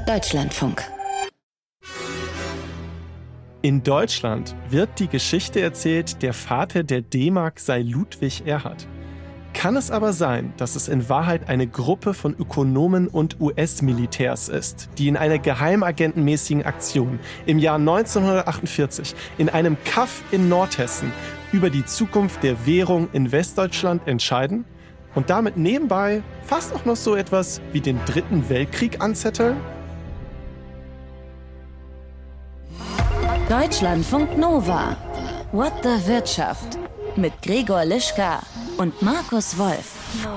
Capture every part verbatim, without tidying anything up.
Deutschlandfunk. In Deutschland wird die Geschichte erzählt, der Vater der D-Mark sei Ludwig Erhard. Kann es aber sein, dass es in Wahrheit eine Gruppe von Ökonomen und U S-Militärs ist, die in einer geheimagentenmäßigen Aktion im Jahr neunzehnhundertachtundvierzig in einem Kaff in Nordhessen über die Zukunft der Währung in Westdeutschland entscheiden und damit nebenbei fast auch noch so etwas wie den Dritten Weltkrieg anzetteln? Deutschlandfunk Nova. What the Wirtschaft? Mit Gregor Lischka und Markus Wolf.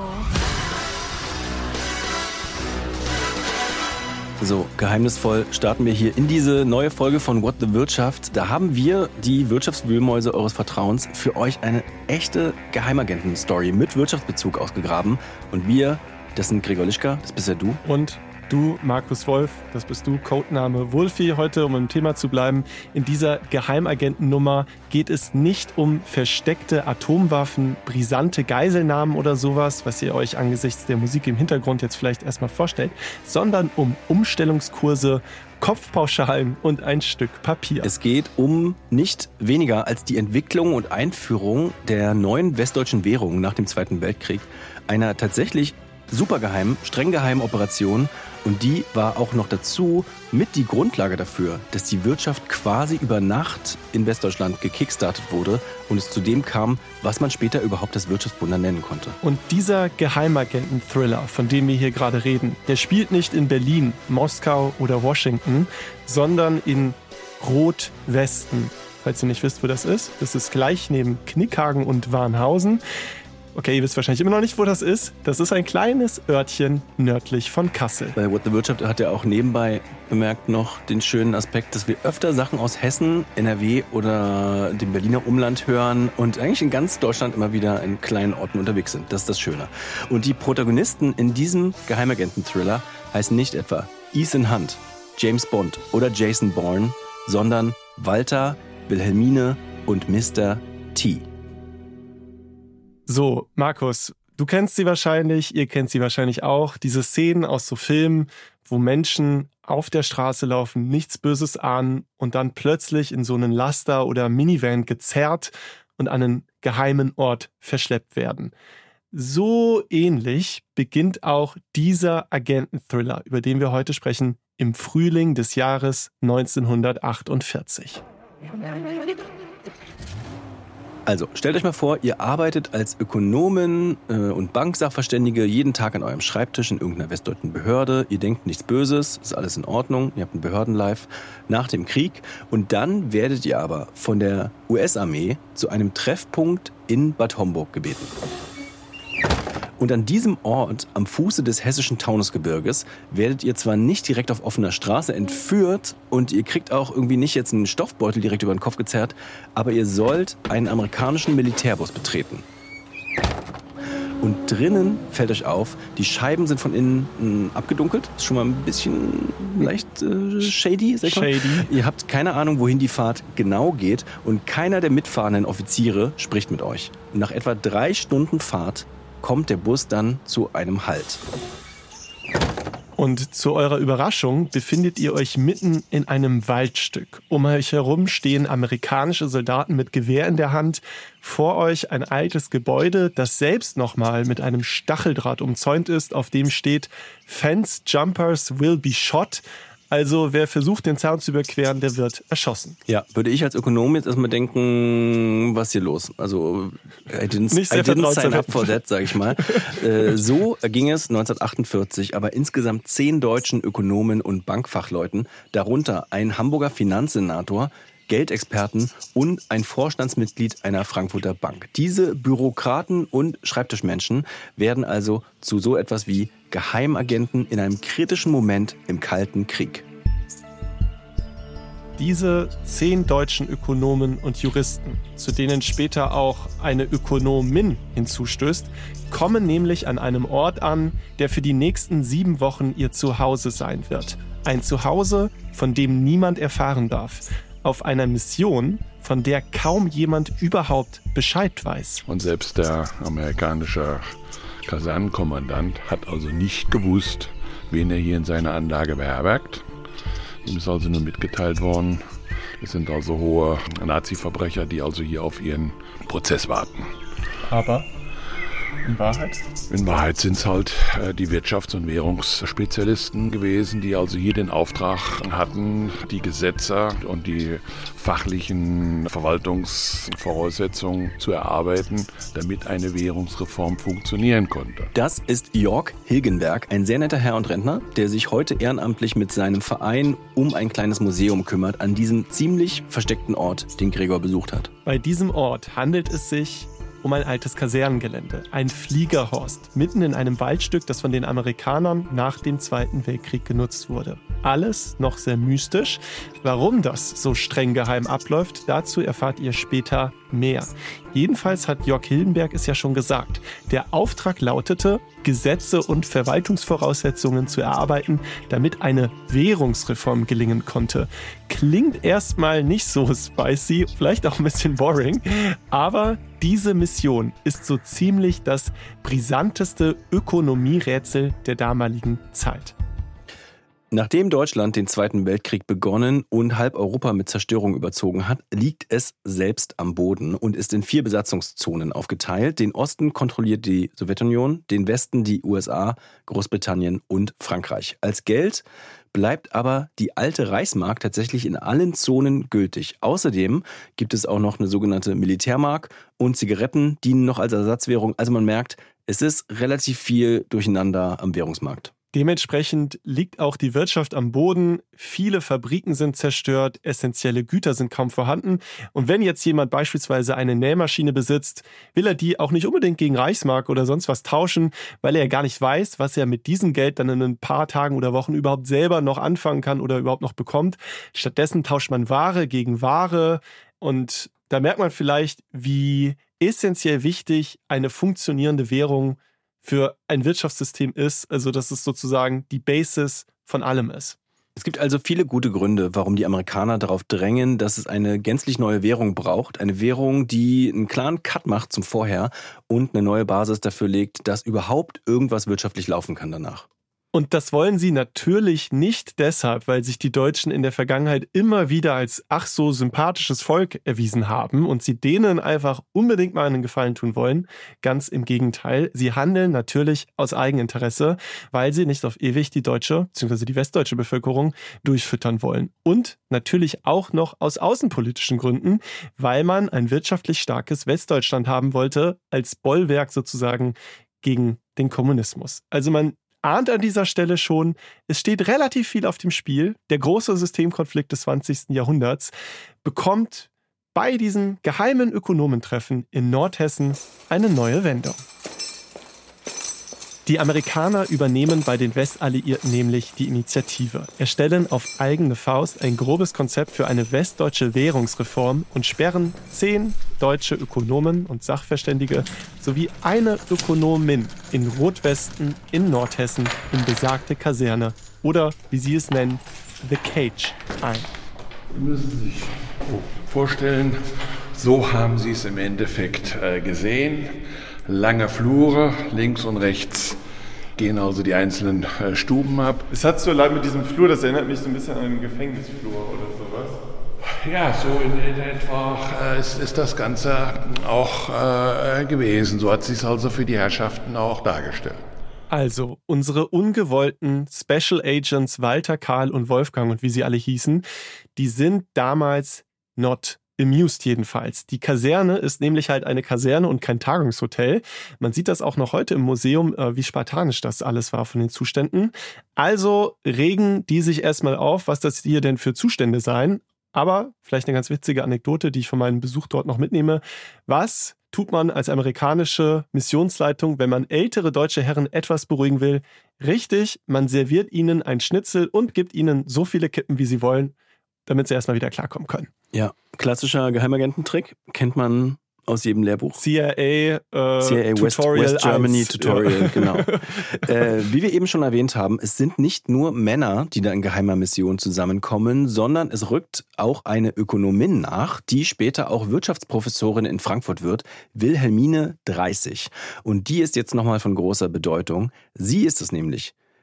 So, geheimnisvoll starten wir hier in diese neue Folge von What the Wirtschaft. Da haben wir, die Wirtschaftswühlmäuse eures Vertrauens, für euch eine echte Geheimagenten-Story mit Wirtschaftsbezug ausgegraben. Und wir, das sind Gregor Lischka, das bist ja du. Und du, Markus Wolf, das bist du, Codename Wolfi. Heute, um im Thema zu bleiben, in dieser Geheimagentennummer geht es nicht um versteckte Atomwaffen, brisante Geiselnahmen oder sowas, was ihr euch angesichts der Musik im Hintergrund jetzt vielleicht erstmal vorstellt, sondern um Umstellungskurse, Kopfpauschalen und ein Stück Papier. Es geht um nicht weniger als die Entwicklung und Einführung der neuen westdeutschen Währung nach dem Zweiten Weltkrieg, einer tatsächlich supergeheimen, streng geheimen Operation. Und die war auch noch dazu mit die Grundlage dafür, dass die Wirtschaft quasi über Nacht in Westdeutschland gekickstartet wurde und es zu dem kam, was man später überhaupt das Wirtschaftswunder nennen konnte. Und dieser Geheimagenten-Thriller, von dem wir hier gerade reden, der spielt nicht in Berlin, Moskau oder Washington, sondern in Rot-Westen. Falls ihr nicht wisst, wo das ist, das ist gleich neben Knickhagen und Warnhausen. Okay, ihr wisst wahrscheinlich immer noch nicht, wo das ist. Das ist ein kleines Örtchen nördlich von Kassel. Bei What the Wirtschaft hat er auch nebenbei bemerkt noch den schönen Aspekt, dass wir öfter Sachen aus Hessen, N R W oder dem Berliner Umland hören und eigentlich in ganz Deutschland immer wieder in kleinen Orten unterwegs sind. Das ist das Schöne. Und die Protagonisten in diesem Geheimagenten-Thriller heißen nicht etwa Ethan Hunt, James Bond oder Jason Bourne, sondern Walter, Wilhelmine und Mister T. So, Markus, du kennst sie wahrscheinlich, ihr kennt sie wahrscheinlich auch. Diese Szenen aus so Filmen, wo Menschen auf der Straße laufen, nichts Böses ahnen und dann plötzlich in so einen Laster oder Minivan gezerrt und an einen geheimen Ort verschleppt werden. So ähnlich beginnt auch dieser Agenten-Thriller, über den wir heute sprechen, im Frühling des Jahres neunzehnhundertachtundvierzig. Also, stellt euch mal vor, ihr arbeitet als Ökonomin äh, und Banksachverständige jeden Tag an eurem Schreibtisch in irgendeiner westdeutschen Behörde. Ihr denkt nichts Böses, ist alles in Ordnung, ihr habt einen Behördenlife nach dem Krieg. Und dann werdet ihr aber von der U S-Armee zu einem Treffpunkt in Bad Homburg gebeten. Und an diesem Ort, am Fuße des hessischen Taunusgebirges, werdet ihr zwar nicht direkt auf offener Straße entführt und ihr kriegt auch irgendwie nicht jetzt einen Stoffbeutel direkt über den Kopf gezerrt, aber ihr sollt einen amerikanischen Militärbus betreten. Und drinnen fällt euch auf, die Scheiben sind von innen mh, abgedunkelt. Ist schon mal ein bisschen leicht äh, shady, sag ich mal. Shady. Ihr habt keine Ahnung, wohin die Fahrt genau geht und keiner der mitfahrenden Offiziere spricht mit euch. Und nach etwa drei Stunden Fahrt kommt der Bus dann zu einem Halt. Und zu eurer Überraschung befindet ihr euch mitten in einem Waldstück. Um euch herum stehen amerikanische Soldaten mit Gewehr in der Hand. Vor euch ein altes Gebäude, das selbst nochmal mit einem Stacheldraht umzäunt ist, auf dem steht "Fence Jumpers will be shot". Also wer versucht, den Zaun zu überqueren, der wird erschossen. Ja, würde ich als Ökonom jetzt erstmal denken, was ist hier los? Also I didn't, Nicht sehr I didn't sign vertraut up for that, sag ich mal. äh, so ging es neunzehnhundertachtundvierzig, aber insgesamt zehn deutschen Ökonomen und Bankfachleuten, darunter ein Hamburger Finanzsenator, Geldexperten und ein Vorstandsmitglied einer Frankfurter Bank. Diese Bürokraten und Schreibtischmenschen werden also zu so etwas wie Geheimagenten in einem kritischen Moment im Kalten Krieg. Diese zehn deutschen Ökonomen und Juristen, zu denen später auch eine Ökonomin hinzustößt, kommen nämlich an einem Ort an, der für die nächsten sieben Wochen ihr Zuhause sein wird. Ein Zuhause, von dem niemand erfahren darf. Auf einer Mission, von der kaum jemand überhaupt Bescheid weiß. Und selbst der amerikanische Kasernenkommandant hat also nicht gewusst, wen er hier in seiner Anlage beherbergt. Ihm ist also nur mitgeteilt worden, es sind also hohe Nazi-Verbrecher, die also hier auf ihren Prozess warten. Aber in Wahrheit? In Wahrheit sind es halt äh, die Wirtschafts- und Währungsspezialisten gewesen, die also hier den Auftrag hatten, die Gesetze und die fachlichen Verwaltungsvoraussetzungen zu erarbeiten, damit eine Währungsreform funktionieren konnte. Das ist Jörg Hilgenberg, ein sehr netter Herr und Rentner, der sich heute ehrenamtlich mit seinem Verein um ein kleines Museum kümmert, an diesem ziemlich versteckten Ort, den Gregor besucht hat. Bei diesem Ort handelt es sich um ein altes Kasernengelände, ein Fliegerhorst, mitten in einem Waldstück, das von den Amerikanern nach dem Zweiten Weltkrieg genutzt wurde. Alles noch sehr mystisch. Warum das so streng geheim abläuft, dazu erfahrt ihr später mehr. Jedenfalls hat Jörg Hilgenberg es ja schon gesagt. Der Auftrag lautete, Gesetze und Verwaltungsvoraussetzungen zu erarbeiten, damit eine Währungsreform gelingen konnte. Klingt erstmal nicht so spicy, vielleicht auch ein bisschen boring, aber diese Mission ist so ziemlich das brisanteste Ökonomierätsel der damaligen Zeit. Nachdem Deutschland den Zweiten Weltkrieg begonnen und halb Europa mit Zerstörung überzogen hat, liegt es selbst am Boden und ist in vier Besatzungszonen aufgeteilt. Den Osten kontrolliert die Sowjetunion, den Westen die U S A, Großbritannien und Frankreich. Als Geld bleibt aber die alte Reichsmark tatsächlich in allen Zonen gültig. Außerdem gibt es auch noch eine sogenannte Militärmark und Zigaretten dienen noch als Ersatzwährung. Also man merkt, es ist relativ viel durcheinander am Währungsmarkt. Dementsprechend liegt auch die Wirtschaft am Boden, viele Fabriken sind zerstört, essentielle Güter sind kaum vorhanden. Und wenn jetzt jemand beispielsweise eine Nähmaschine besitzt, will er die auch nicht unbedingt gegen Reichsmark oder sonst was tauschen, weil er gar nicht weiß, was er mit diesem Geld dann in ein paar Tagen oder Wochen überhaupt selber noch anfangen kann oder überhaupt noch bekommt. Stattdessen tauscht man Ware gegen Ware und da merkt man vielleicht, wie essentiell wichtig eine funktionierende Währung für ein Wirtschaftssystem ist, also dass es sozusagen die Basis von allem ist. Es gibt also viele gute Gründe, warum die Amerikaner darauf drängen, dass es eine gänzlich neue Währung braucht. Eine Währung, die einen klaren Cut macht zum Vorher und eine neue Basis dafür legt, dass überhaupt irgendwas wirtschaftlich laufen kann danach. Und das wollen sie natürlich nicht deshalb, weil sich die Deutschen in der Vergangenheit immer wieder als ach so sympathisches Volk erwiesen haben und sie denen einfach unbedingt mal einen Gefallen tun wollen. Ganz im Gegenteil, sie handeln natürlich aus Eigeninteresse, weil sie nicht auf ewig die deutsche bzw. die westdeutsche Bevölkerung durchfüttern wollen. Und natürlich auch noch aus außenpolitischen Gründen, weil man ein wirtschaftlich starkes Westdeutschland haben wollte, als Bollwerk sozusagen gegen den Kommunismus. Also man ahnt an dieser Stelle schon, es steht relativ viel auf dem Spiel. Der große Systemkonflikt des zwanzigsten Jahrhunderts bekommt bei diesem geheimen Ökonomentreffen in Nordhessen eine neue Wendung. Die Amerikaner übernehmen bei den Westalliierten nämlich die Initiative, erstellen auf eigene Faust ein grobes Konzept für eine westdeutsche Währungsreform und sperren zehn deutsche Ökonomen und Sachverständige sowie eine Ökonomin in Rotwesten in Nordhessen in besagte Kaserne oder, wie sie es nennen, The Cage ein. Sie müssen sich vorstellen, so haben Sie es im Endeffekt gesehen. Lange Flure, links und rechts gehen also die einzelnen äh, Stuben ab. Es hat so leid mit diesem Flur, das erinnert mich so ein bisschen an einen Gefängnisflur oder sowas. Ja, so in, in etwa äh, ist, ist das Ganze auch äh, gewesen. So hat es sich also für die Herrschaften auch dargestellt. Also, unsere ungewollten Special Agents Walter, Karl und Wolfgang und wie sie alle hießen, die sind damals not amused jedenfalls. Die Kaserne ist nämlich halt eine Kaserne und kein Tagungshotel. Man sieht das auch noch heute im Museum, wie spartanisch das alles war von den Zuständen. Also regen die sich erstmal auf, was das hier denn für Zustände seien. Aber vielleicht eine ganz witzige Anekdote, die ich von meinem Besuch dort noch mitnehme. Was tut man als amerikanische Missionsleitung, wenn man ältere deutsche Herren etwas beruhigen will? Richtig, man serviert ihnen ein Schnitzel und gibt ihnen so viele Kippen, wie sie wollen, damit sie erstmal wieder klarkommen können. Ja, klassischer Geheimagententrick, kennt man aus jedem Lehrbuch. C I A, äh, C I A Tutorial West, West Germany eins. Tutorial, Ja. Genau. äh, wie wir eben schon erwähnt haben, es sind nicht nur Männer, die da in geheimer Mission zusammenkommen, sondern es rückt auch eine Ökonomin nach, die später auch Wirtschaftsprofessorin in Frankfurt wird, Wilhelmine Dreißig. Und die ist jetzt nochmal von großer Bedeutung. Sie ist es nämlich,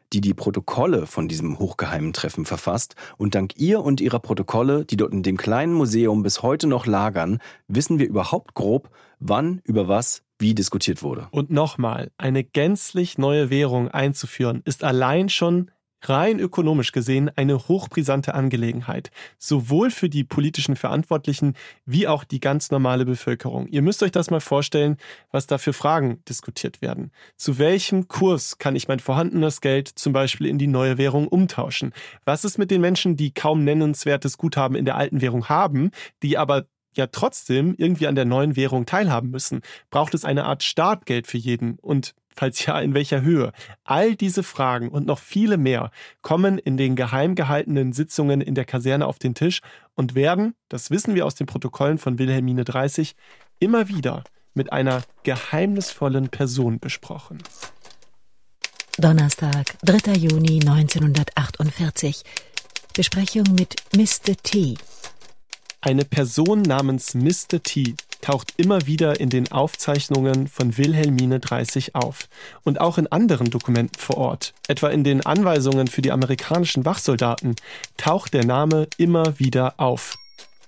die die Protokolle von diesem hochgeheimen Treffen verfasst. Und dank ihr und ihrer Protokolle, die dort in dem kleinen Museum bis heute noch lagern, wissen wir überhaupt grob, wann, über was, wie diskutiert wurde. Und nochmal, eine gänzlich neue Währung einzuführen, ist allein schon rein ökonomisch gesehen eine hochbrisante Angelegenheit. Sowohl für die politischen Verantwortlichen wie auch die ganz normale Bevölkerung. Ihr müsst euch das mal vorstellen, was da für Fragen diskutiert werden. Zu welchem Kurs kann ich mein vorhandenes Geld zum Beispiel in die neue Währung umtauschen? Was ist mit den Menschen, die kaum nennenswertes Guthaben in der alten Währung haben, die aber ja trotzdem irgendwie an der neuen Währung teilhaben müssen? Braucht es eine Art Startgeld für jeden? Und falls ja, in welcher Höhe? All diese Fragen und noch viele mehr kommen in den geheim gehaltenen Sitzungen in der Kaserne auf den Tisch und werden, das wissen wir aus den Protokollen von Wilhelmine dreißig, immer wieder mit einer geheimnisvollen Person besprochen. Donnerstag, dritter Juni neunzehnhundertachtundvierzig. Besprechung mit Mister T. Eine Person namens Mister T taucht immer wieder in den Aufzeichnungen von Wilhelmine dreißig auf und auch in anderen Dokumenten vor Ort, etwa in den Anweisungen für die amerikanischen Wachsoldaten, taucht der Name immer wieder auf.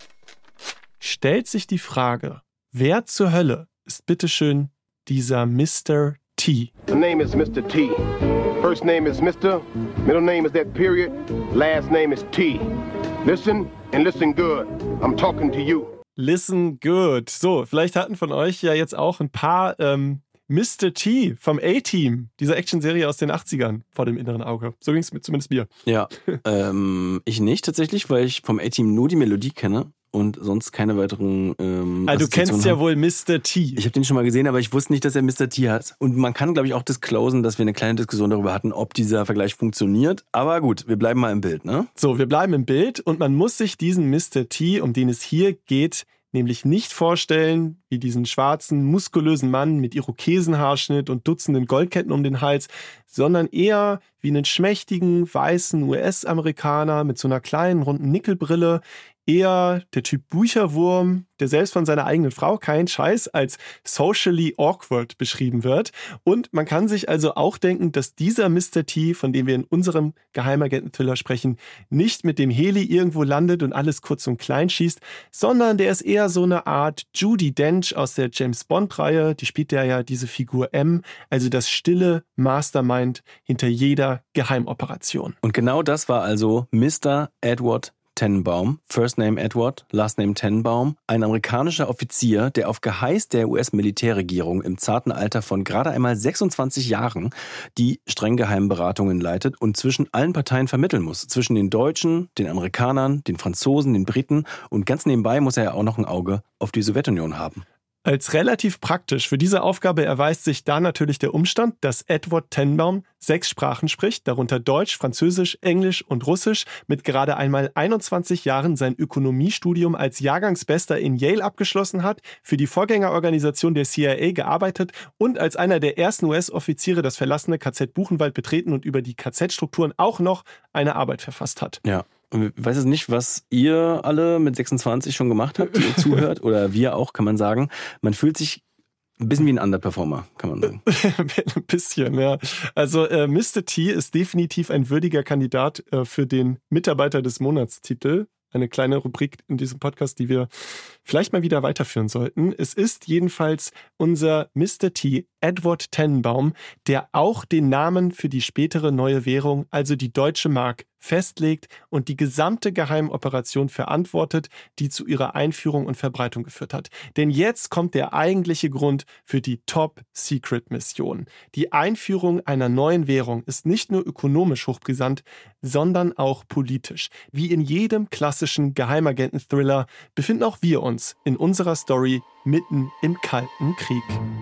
Stellt sich die Frage, wer zur Hölle ist bitteschön dieser Mister T? The name is Mister T. First name is Mister, middle name is that period, last name is T. Listen and listen good. I'm talking to you. Listen good. So, vielleicht hatten von euch ja jetzt auch ein paar ähm, Mister T vom A-Team, dieser Actionserie aus den achtzigern, vor dem inneren Auge. So ging es mir zumindest mir. Ja, ähm, ich nicht tatsächlich, weil ich vom A-Team nur die Melodie kenne und sonst keine weiteren ähm, Also du kennst ja wohl Mister T. Ich habe den schon mal gesehen, aber ich wusste nicht, dass er Mister T hat. Und man kann, glaube ich, auch disclosen, dass wir eine kleine Diskussion darüber hatten, ob dieser Vergleich funktioniert. Aber gut, wir bleiben mal im Bild, ne? So, wir bleiben im Bild und man muss sich diesen Mister T, um den es hier geht, nämlich nicht vorstellen wie diesen schwarzen, muskulösen Mann mit Irokesenhaarschnitt und Dutzenden Goldketten um den Hals, sondern eher wie einen schmächtigen, weißen U S-Amerikaner mit so einer kleinen, runden Nickelbrille, eher der Typ Bücherwurm, der selbst von seiner eigenen Frau kein Scheiß als socially awkward beschrieben wird. Und man kann sich also auch denken, dass dieser Mister T, von dem wir in unserem Geheimagenten-Thriller sprechen, nicht mit dem Heli irgendwo landet und alles kurz und klein schießt, sondern der ist eher so eine Art Judi Dench aus der James-Bond-Reihe. Die spielt ja ja diese Figur M, also das stille Mastermind hinter jeder Geheimoperation. Und genau das war also Mister Edward Tenenbaum, First Name Edward, Last Name Tenenbaum, ein amerikanischer Offizier, der auf Geheiß der U S-Militärregierung im zarten Alter von gerade einmal sechsundzwanzig Jahren die streng geheimen Beratungen leitet und zwischen allen Parteien vermitteln muss. Zwischen den Deutschen, den Amerikanern, den Franzosen, den Briten und ganz nebenbei muss er ja auch noch ein Auge auf die Sowjetunion haben. Als relativ praktisch für diese Aufgabe erweist sich da natürlich der Umstand, dass Edward Tenenbaum sechs Sprachen spricht, darunter Deutsch, Französisch, Englisch und Russisch, mit gerade einmal einundzwanzig Jahren sein Ökonomiestudium als Jahrgangsbester in Yale abgeschlossen hat, für die Vorgängerorganisation der C I A gearbeitet und als einer der ersten U S-Offiziere das verlassene K Z Buchenwald betreten und über die K Z-Strukturen auch noch eine Arbeit verfasst hat. Ja. Und ich weiß jetzt nicht, was ihr alle mit sechsundzwanzig schon gemacht habt, die ihr zuhört, oder wir auch, kann man sagen. Man fühlt sich ein bisschen wie ein Underperformer, kann man sagen. Ein bisschen, ja. Also äh, Mister T ist definitiv ein würdiger Kandidat äh, für den Mitarbeiter des Monatstitel. Eine kleine Rubrik in diesem Podcast, die wir vielleicht mal wieder weiterführen sollten. Es ist jedenfalls unser Mister T, Edward Tenenbaum, der auch den Namen für die spätere neue Währung, also die Deutsche Mark, festlegt und die gesamte Geheimoperation verantwortet, die zu ihrer Einführung und Verbreitung geführt hat. Denn jetzt kommt der eigentliche Grund für die Top-Secret-Mission. Die Einführung einer neuen Währung ist nicht nur ökonomisch hochbrisant, sondern auch politisch. Wie in jedem klassischen Geheimagenten-Thriller befinden auch wir uns in unserer Story mitten im Kalten Krieg.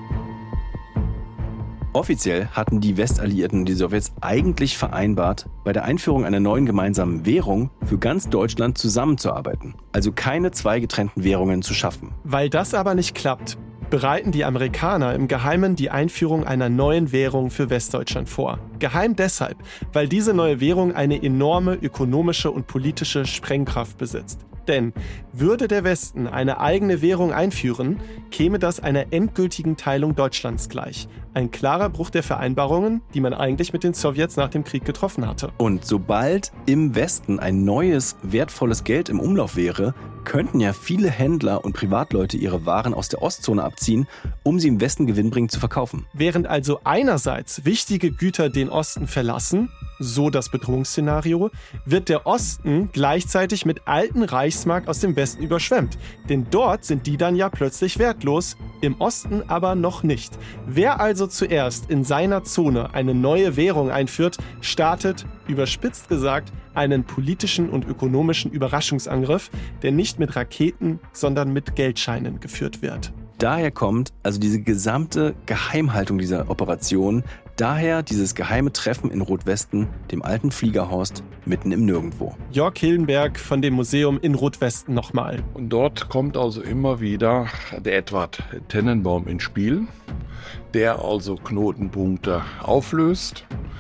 Offiziell hatten die Westalliierten und die Sowjets eigentlich vereinbart, bei der Einführung einer neuen gemeinsamen Währung für ganz Deutschland zusammenzuarbeiten. Also keine zwei getrennten Währungen zu schaffen. Weil das aber nicht klappt, bereiten die Amerikaner im Geheimen die Einführung einer neuen Währung für Westdeutschland vor. Geheim deshalb, weil diese neue Währung eine enorme ökonomische und politische Sprengkraft besitzt. Denn würde der Westen eine eigene Währung einführen, käme das einer endgültigen Teilung Deutschlands gleich. Ein klarer Bruch der Vereinbarungen, die man eigentlich mit den Sowjets nach dem Krieg getroffen hatte. Und sobald im Westen ein neues, wertvolles Geld im Umlauf wäre, könnten ja viele Händler und Privatleute ihre Waren aus der Ostzone abziehen, um sie im Westen gewinnbringend zu verkaufen. Während also einerseits wichtige Güter den Osten verlassen, so das Bedrohungsszenario, wird der Osten gleichzeitig mit alten Reichsmark aus dem Westen überschwemmt. Denn dort sind die dann ja plötzlich wertlos, im Osten aber noch nicht. Wer also zuerst in seiner Zone eine neue Währung einführt, startet, überspitzt gesagt, einen politischen und ökonomischen Überraschungsangriff, der nicht mit Raketen, sondern mit Geldscheinen geführt wird. Daher kommt also diese gesamte Geheimhaltung dieser Operation, daher dieses geheime Treffen in Rotwesten, dem alten Fliegerhorst, mitten im Nirgendwo. Jörg Hillenberg von dem Museum in Rotwesten nochmal. Und dort kommt also immer wieder der Edward Tennenbaum ins Spiel, der also Knotenpunkte auflöst,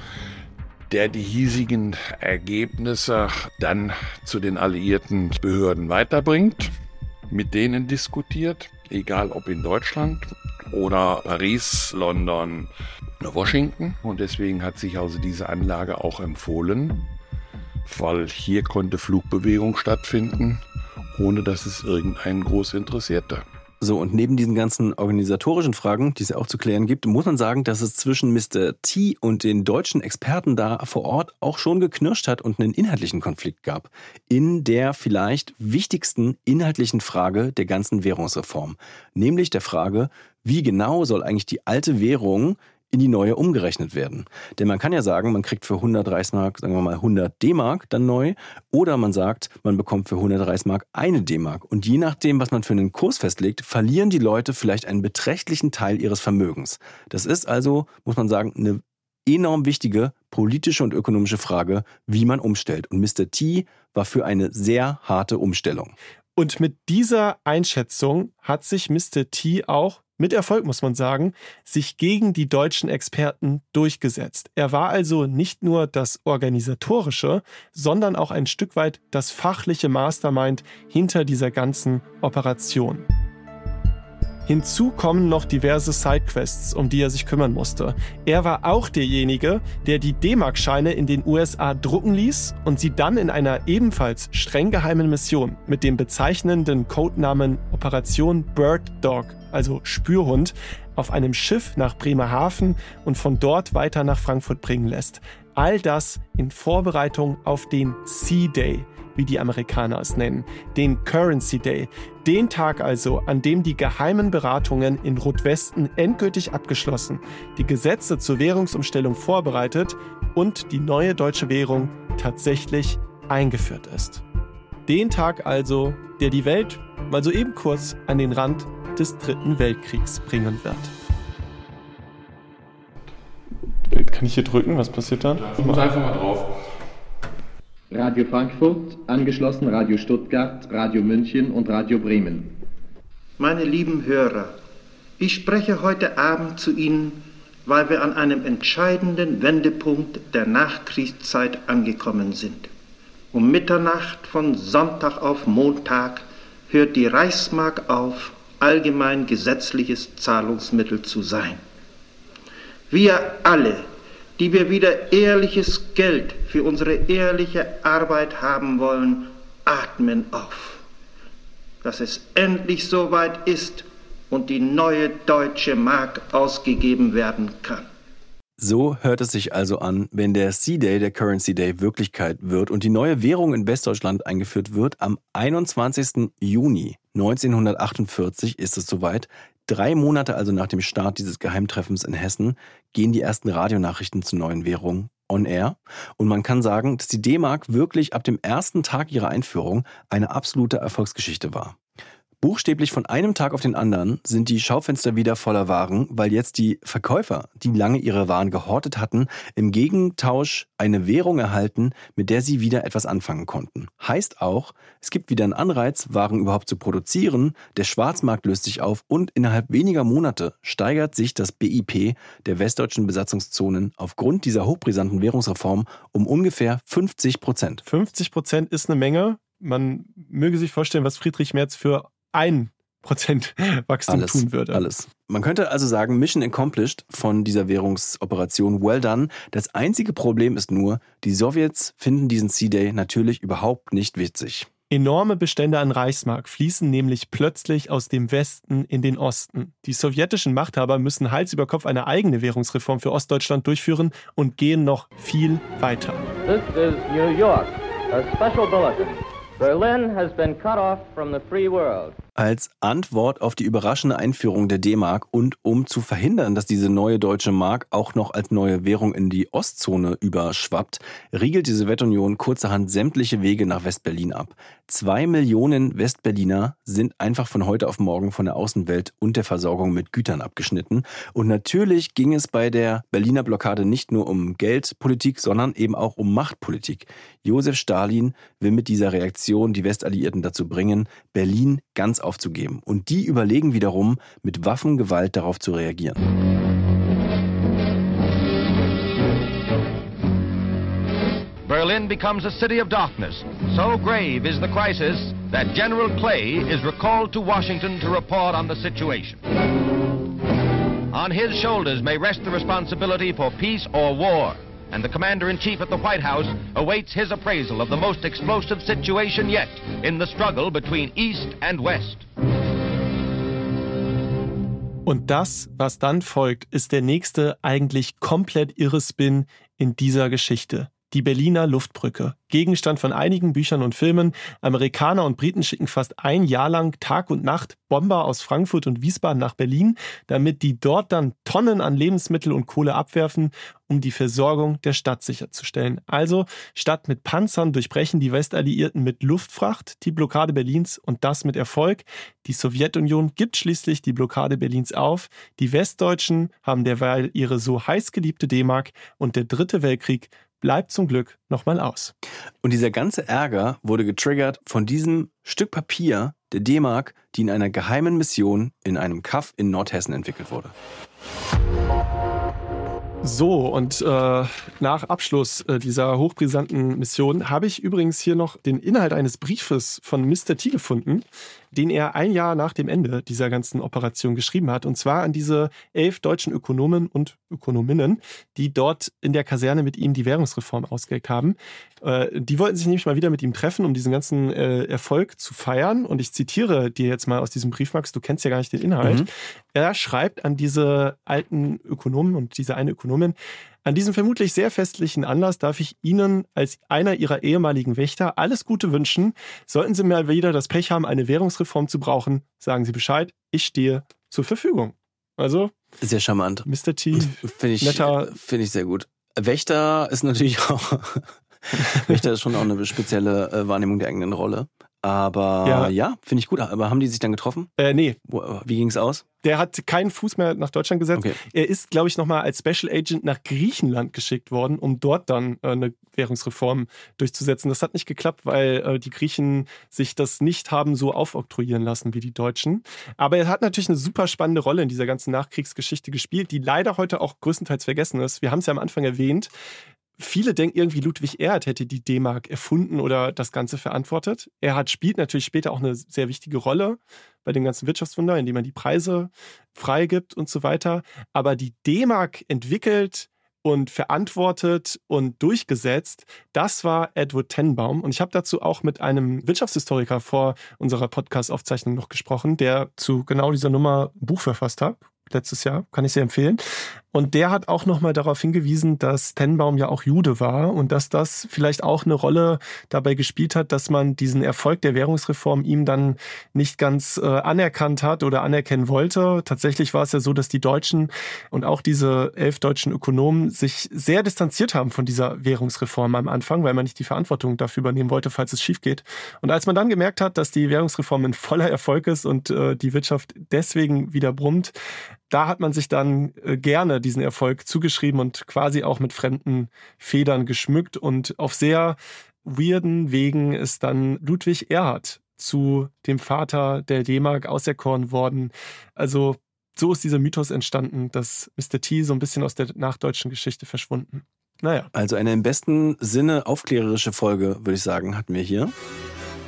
der die hiesigen Ergebnisse dann zu den alliierten Behörden weiterbringt, mit denen diskutiert, egal ob in Deutschland oder Paris, London, Washington. Und deswegen hat sich also diese Anlage auch empfohlen, weil hier konnte Flugbewegung stattfinden, ohne dass es irgendeinen groß interessierte. So, und neben diesen ganzen organisatorischen Fragen, die es ja auch zu klären gibt, muss man sagen, dass es zwischen Mister T und den deutschen Experten da vor Ort auch schon geknirscht hat und einen inhaltlichen Konflikt gab. In der vielleicht wichtigsten inhaltlichen Frage der ganzen Währungsreform. Nämlich der Frage, wie genau soll eigentlich die alte Währung in die neue umgerechnet werden. Denn man kann ja sagen, man kriegt für hundert Reichsmark, sagen wir mal hundert D-Mark dann neu, oder man sagt, man bekommt für hundert Reichsmark eine D-Mark. Und je nachdem, was man für einen Kurs festlegt, verlieren die Leute vielleicht einen beträchtlichen Teil ihres Vermögens. Das ist also, muss man sagen, eine enorm wichtige politische und ökonomische Frage, wie man umstellt. Und Mister T war für eine sehr harte Umstellung. Und mit dieser Einschätzung hat sich Mister T auch mit Erfolg, muss man sagen, sich gegen die deutschen Experten durchgesetzt. Er war also nicht nur das Organisatorische, sondern auch ein Stück weit das fachliche Mastermind hinter dieser ganzen Operation. Hinzu kommen noch diverse Sidequests, um die er sich kümmern musste. Er war auch derjenige, der die D-Mark-Scheine in den U S A drucken ließ und sie dann in einer ebenfalls streng geheimen Mission mit dem bezeichnenden Codenamen Operation Bird Dog, also Spürhund, auf einem Schiff nach Bremerhaven und von dort weiter nach Frankfurt bringen lässt. All das in Vorbereitung auf den C-Day, wie die Amerikaner es nennen, den Currency Day, den Tag also, an dem die geheimen Beratungen in Rotwesten endgültig abgeschlossen, die Gesetze zur Währungsumstellung vorbereitet und die neue deutsche Währung tatsächlich eingeführt ist. Den Tag also, der die Welt mal so eben kurz an den Rand des Dritten Weltkriegs bringen wird. Kann ich hier drücken? Was passiert dann? Ich muss einfach mal drauf. Radio Frankfurt, angeschlossen Radio Stuttgart, Radio München und Radio Bremen. Meine lieben Hörer, ich spreche heute Abend zu Ihnen, weil wir an einem entscheidenden Wendepunkt der Nachkriegszeit angekommen sind. Um Mitternacht von Sonntag auf Montag hört die Reichsmark auf, allgemein gesetzliches Zahlungsmittel zu sein. Wir alle, die wir wieder ehrliches Geld für unsere ehrliche Arbeit haben wollen, atmen auf. Dass es endlich soweit ist und die neue deutsche Mark ausgegeben werden kann. So hört es sich also an, wenn der C-Day, der Currency Day, Wirklichkeit wird und die neue Währung in Westdeutschland eingeführt wird. Am einundzwanzigsten Juni neunzehnhundertachtundvierzig ist es soweit. Drei Monate also nach dem Start dieses Geheimtreffens in Hessen gehen die ersten Radionachrichten zur neuen Währung on air. Und man kann sagen, dass die D-Mark wirklich ab dem ersten Tag ihrer Einführung eine absolute Erfolgsgeschichte war. Buchstäblich von einem Tag auf den anderen sind die Schaufenster wieder voller Waren, weil jetzt die Verkäufer, die lange ihre Waren gehortet hatten, im Gegentausch eine Währung erhalten, mit der sie wieder etwas anfangen konnten. Heißt auch, es gibt wieder einen Anreiz, Waren überhaupt zu produzieren, der Schwarzmarkt löst sich auf und innerhalb weniger Monate steigert sich das B I P der westdeutschen Besatzungszonen aufgrund dieser hochbrisanten Währungsreform um ungefähr fünfzig Prozent. fünfzig Prozent ist eine Menge. man möge sich vorstellen, was Friedrich Merz für ein Prozent Wachstum alles, tun würde. Alles. Man könnte also sagen, Mission accomplished von dieser Währungsoperation, well done. Das einzige Problem ist nur, die Sowjets finden diesen C-Day natürlich überhaupt nicht witzig. Enorme Bestände an Reichsmark fließen nämlich plötzlich aus dem Westen in den Osten. Die sowjetischen Machthaber müssen Hals über Kopf eine eigene Währungsreform für Ostdeutschland durchführen und gehen noch viel weiter. This is New York, a special bulletin. Berlin has been cut off from the free world. Als Antwort auf die überraschende Einführung der D-Mark und um zu verhindern, dass diese neue deutsche Mark auch noch als neue Währung in die Ostzone überschwappt, riegelt die Sowjetunion kurzerhand sämtliche Wege nach Westberlin ab. Zwei Millionen Westberliner sind einfach von heute auf morgen von der Außenwelt und der Versorgung mit Gütern abgeschnitten. Und natürlich ging es bei der Berliner Blockade nicht nur um Geldpolitik, sondern eben auch um Machtpolitik. Josef Stalin will mit dieser Reaktion die Westalliierten dazu bringen, Berlin ganz aufzugeben. Und die überlegen wiederum, mit Waffengewalt darauf zu reagieren. Berlin becomes a city of darkness. So grave is the crisis that General Clay is recalled to Washington to report on the situation. On his shoulders may rest the responsibility for peace or war. And the commander-in-chief at the White House awaits his appraisal of the most explosive situation yet in the struggle between East and West. Und das, was dann folgt, ist der nächste eigentlich komplett irre Spin in dieser Geschichte. Die Berliner Luftbrücke. Gegenstand von einigen Büchern und Filmen. Amerikaner und Briten schicken fast ein Jahr lang Tag und Nacht Bomber aus Frankfurt und Wiesbaden nach Berlin, damit die dort dann Tonnen an Lebensmittel und Kohle abwerfen, um die Versorgung der Stadt sicherzustellen. Also statt mit Panzern durchbrechen die Westalliierten mit Luftfracht die Blockade Berlins und das mit Erfolg. Die Sowjetunion gibt schließlich die Blockade Berlins auf. Die Westdeutschen haben derweil ihre so heiß geliebte D-Mark und der Dritte Weltkrieg bleibt zum Glück nochmal aus. Und dieser ganze Ärger wurde getriggert von diesem Stück Papier der D-Mark, die in einer geheimen Mission in einem Kaff in Nordhessen entwickelt wurde. So, und äh, nach Abschluss äh, dieser hochbrisanten Mission habe ich übrigens hier noch den Inhalt eines Briefes von Mister T gefunden, den er ein Jahr nach dem Ende dieser ganzen Operation geschrieben hat. Und zwar an diese elf deutschen Ökonomen und Ökonominnen, die dort in der Kaserne mit ihm die Währungsreform ausgeheckt haben. Äh, die wollten sich nämlich mal wieder mit ihm treffen, um diesen ganzen äh, Erfolg zu feiern. Und ich zitiere dir jetzt mal aus diesem Brief, Max, du kennst ja gar nicht den Inhalt. Mhm. Er schreibt an diese alten Ökonomen und diese eine Ökonomin: An diesem vermutlich sehr festlichen Anlass darf ich Ihnen als einer Ihrer ehemaligen Wächter alles Gute wünschen. Sollten Sie mal wieder das Pech haben, eine Währungsreform zu brauchen, sagen Sie Bescheid. Ich stehe zur Verfügung. Also sehr charmant. Mister T, finde ich, netter. Finde ich sehr gut. Wächter ist natürlich auch Wächter ist schon auch eine spezielle äh, Wahrnehmung der eigenen Rolle. Aber ja, ja finde ich gut. Aber haben die sich dann getroffen? Äh, nee. Wo, wie ging es aus? Der hat keinen Fuß mehr nach Deutschland gesetzt. Okay. Er ist, glaube ich, nochmal als Special Agent nach Griechenland geschickt worden, um dort dann äh, eine Währungsreform durchzusetzen. Das hat nicht geklappt, weil äh, die Griechen sich das nicht haben so aufoktroyieren lassen wie die Deutschen. Aber er hat natürlich eine super spannende Rolle in dieser ganzen Nachkriegsgeschichte gespielt, die leider heute auch größtenteils vergessen ist. Wir haben es ja am Anfang erwähnt. Viele denken irgendwie, Ludwig Erhard hätte die D-Mark erfunden oder das Ganze verantwortet. Erhard spielt natürlich später auch eine sehr wichtige Rolle bei dem ganzen Wirtschaftswunder, indem er die Preise freigibt und so weiter. Aber die D-Mark entwickelt und verantwortet und durchgesetzt, das war Edward Tenenbaum. Und ich habe dazu auch mit einem Wirtschaftshistoriker vor unserer Podcast-Aufzeichnung noch gesprochen, der zu genau dieser Nummer ein Buch verfasst hat. Letztes Jahr, kann ich sehr empfehlen. Und der hat auch nochmal darauf hingewiesen, dass Tenenbaum ja auch Jude war und dass das vielleicht auch eine Rolle dabei gespielt hat, dass man diesen Erfolg der Währungsreform ihm dann nicht ganz äh, anerkannt hat oder anerkennen wollte. Tatsächlich war es ja so, dass die Deutschen und auch diese elf deutschen Ökonomen sich sehr distanziert haben von dieser Währungsreform am Anfang, weil man nicht die Verantwortung dafür übernehmen wollte, falls es schief geht. Und als man dann gemerkt hat, dass die Währungsreform ein voller Erfolg ist und äh, die Wirtschaft deswegen wieder brummt, da hat man sich dann äh, gerne diesen Erfolg zugeschrieben und quasi auch mit fremden Federn geschmückt. Und auf sehr weirden Wegen ist dann Ludwig Erhard zu dem Vater der D-Mark auserkoren worden. Also so ist dieser Mythos entstanden, dass Mister T so ein bisschen aus der nachdeutschen Geschichte verschwunden. Naja. Also eine im besten Sinne aufklärerische Folge, würde ich sagen, hatten wir hier.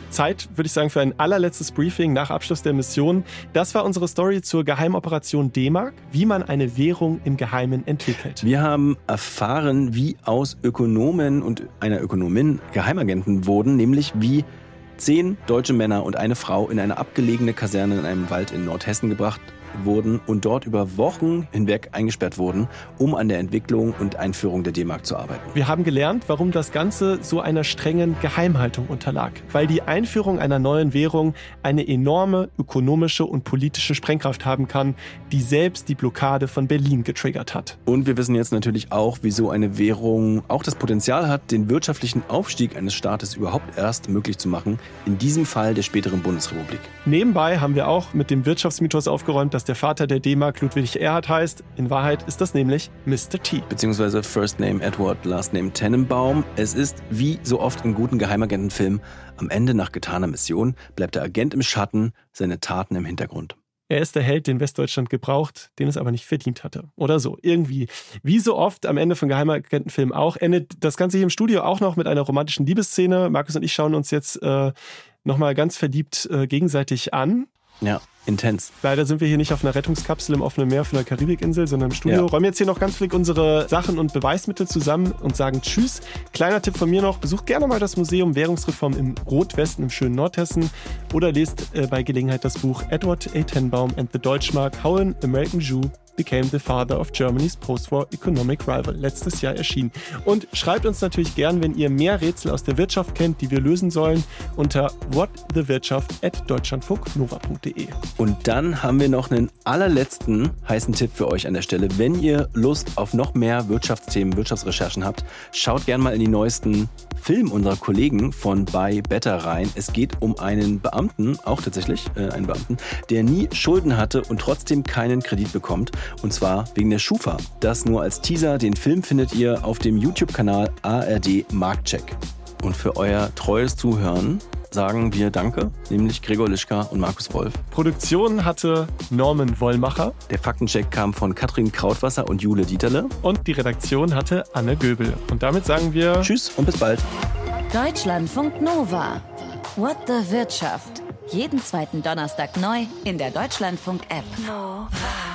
Zeit, würde ich sagen, für ein allerletztes Briefing nach Abschluss der Mission. Das war unsere Story zur Geheimoperation D-Mark, wie man eine Währung im Geheimen entwickelt. Wir haben erfahren, wie aus Ökonomen und einer Ökonomin Geheimagenten wurden, nämlich wie zehn deutsche Männer und eine Frau in eine abgelegene Kaserne in einem Wald in Nordhessen gebracht wurden und dort über Wochen hinweg eingesperrt wurden, um an der Entwicklung und Einführung der D-Mark zu arbeiten. Wir haben gelernt, warum das Ganze so einer strengen Geheimhaltung unterlag. Weil die Einführung einer neuen Währung eine enorme ökonomische und politische Sprengkraft haben kann, die selbst die Blockade von Berlin getriggert hat. Und wir wissen jetzt natürlich auch, wieso eine Währung auch das Potenzial hat, den wirtschaftlichen Aufstieg eines Staates überhaupt erst möglich zu machen, in diesem Fall der späteren Bundesrepublik. Nebenbei haben wir auch mit dem Wirtschaftsmythos aufgeräumt, dass der Vater der D-Mark Ludwig Erhard heißt. In Wahrheit ist das nämlich Mister T. Beziehungsweise First Name Edward, Last Name Tannenbaum. Es ist, wie so oft in guten Geheimagentenfilmen, am Ende nach getaner Mission bleibt der Agent im Schatten, seine Taten im Hintergrund. Er ist der Held, den Westdeutschland gebraucht, den es aber nicht verdient hatte. Oder so, irgendwie. Wie so oft am Ende von Geheimagentenfilmen auch, endet das Ganze hier im Studio auch noch mit einer romantischen Liebesszene. Markus und ich schauen uns jetzt äh, nochmal ganz verliebt äh, gegenseitig an. Ja, intens. Leider sind wir hier nicht auf einer Rettungskapsel im offenen Meer von der Karibikinsel, sondern im Studio. Ja. Räumen jetzt hier noch ganz flink unsere Sachen und Beweismittel zusammen und sagen Tschüss. Kleiner Tipp von mir noch, besucht gerne mal das Museum Währungsreform im Rotwesten im schönen Nordhessen oder lest äh, bei Gelegenheit das Buch Edward A. Tannenbaum and the Deutschmark, How an American Jew Became the Father of Germany's Post-War Economic Rival, letztes Jahr erschienen. Und schreibt uns natürlich gern, wenn ihr mehr Rätsel aus der Wirtschaft kennt, die wir lösen sollen, unter whatthewirtschaft at deutschlandfunknova punkt de. Und dann haben wir noch einen allerletzten heißen Tipp für euch an der Stelle. Wenn ihr Lust auf noch mehr Wirtschaftsthemen, Wirtschaftsrecherchen habt, schaut gerne mal in die neuesten Filme unserer Kollegen von Buy Better rein. Es geht um einen Beamten, auch tatsächlich äh, einen Beamten, der nie Schulden hatte und trotzdem keinen Kredit bekommt. Und zwar wegen der Schufa. Das nur als Teaser. Den Film findet ihr auf dem YouTube-Kanal A R D Marktcheck. Und für euer treues Zuhören sagen wir Danke, nämlich Gregor Lischka und Markus Wolf. Produktion hatte Norman Wollmacher. Der Faktencheck kam von Katrin Krautwasser und Jule Dieterle. Und die Redaktion hatte Anne Göbel. Und damit sagen wir Tschüss und bis bald. Deutschlandfunk Nova. What the Wirtschaft. Jeden zweiten Donnerstag neu in der Deutschlandfunk-App. Nova.